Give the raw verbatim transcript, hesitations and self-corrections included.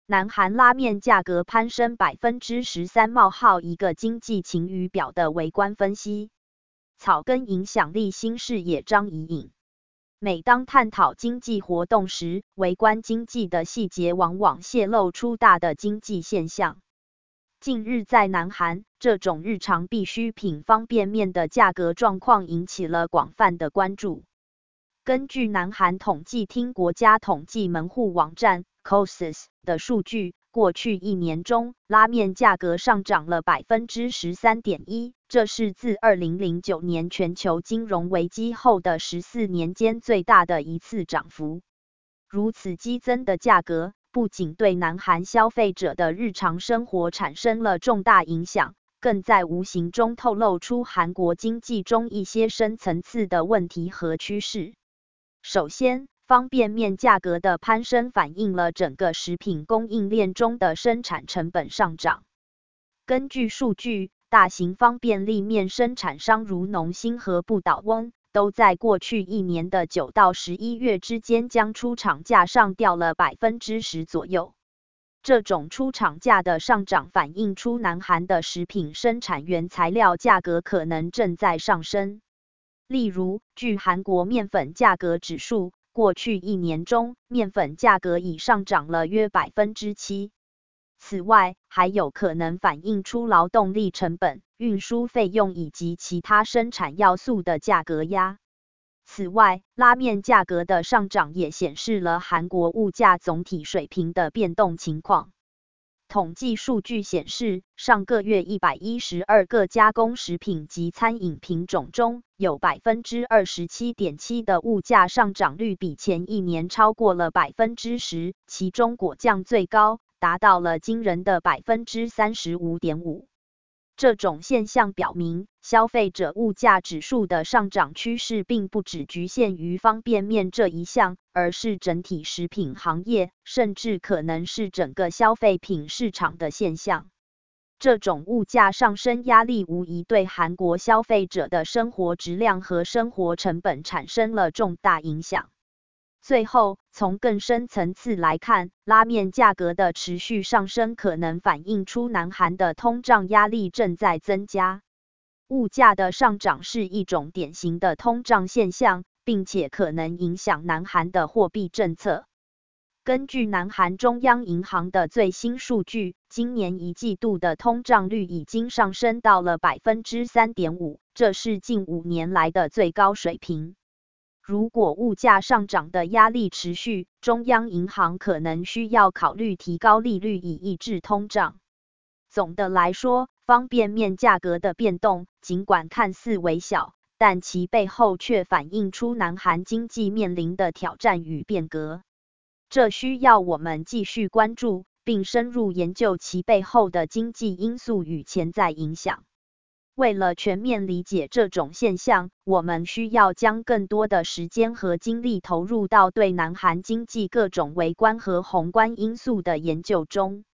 南韩拉面价格攀升 百分之十三 冒号一个经济晴雨表的微观分析。草根影响力新视野张怡颖。每当探讨经济活动时，微观经济的细节往往泄露出大的经济现象。近日在南韩，这种日常必需品方便面的价格状况引起了广泛的关注。根据南韩统计厅国家统计门户网站 C O S S 的数据，过去一年中，拉面价格上涨了 百分之十三点一， 这是自二零零九年全球金融危机后的十四年间最大的一次涨幅。如此激增的价格，不仅对南韩消费者的日常生活产生了重大影响，更在无形中透露出韩国经济中一些深层次的问题和趋势。首先，方便面价格的攀升反映了整个食品供应链中的生产成本上涨。根据数据，大型方便利面生产商如农心和不倒翁，都在过去一年的九到十一月之间将出厂价上调了 百分之十 左右。这种出厂价的上涨反映出南韩的食品生产原材料价格可能正在上升。例如，据韩国面粉价格指数，过去一年中，面粉价格已上涨了约 百分之七。此外，还有可能反映出劳动力成本、运输费用以及其他生产要素的价格压。此外，拉面价格的上涨也显示了韩国物价总体水平的变动情况。统计数据显示，上个月一百一十二个加工食品及餐饮品种中，有 百分之二十七点七 的物价上涨率比前一年超过了 百分之十， 其中果酱最高，达到了惊人的 百分之三十五点五。这种现象表明，消费者物价指数的上涨趋势并不只局限于方便面这一项，而是整体食品行业，甚至可能是整个消费品市场的现象。这种物价上升压力无疑对韩国消费者的生活质量和生活成本产生了重大影响。最后，从更深层次来看，拉面价格的持续上升可能反映出南韩的通胀压力正在增加。物价的上涨是一种典型的通胀现象，并且可能影响南韩的货币政策。根据南韩中央银行的最新数据，今年一季度的通胀率已经上升到了 百分之三点五， 这是近五年来的最高水平。如果物价上涨的压力持续，中央银行可能需要考虑提高利率以抑制通胀。总的来说，方便面价格的变动，尽管看似微小，但其背后却反映出南韩经济面临的挑战与变革。这需要我们继续关注，并深入研究其背后的经济因素与潜在影响。为了全面理解这种现象，我们需要将更多的时间和精力投入到对南韩经济各种微观和宏观因素的研究中。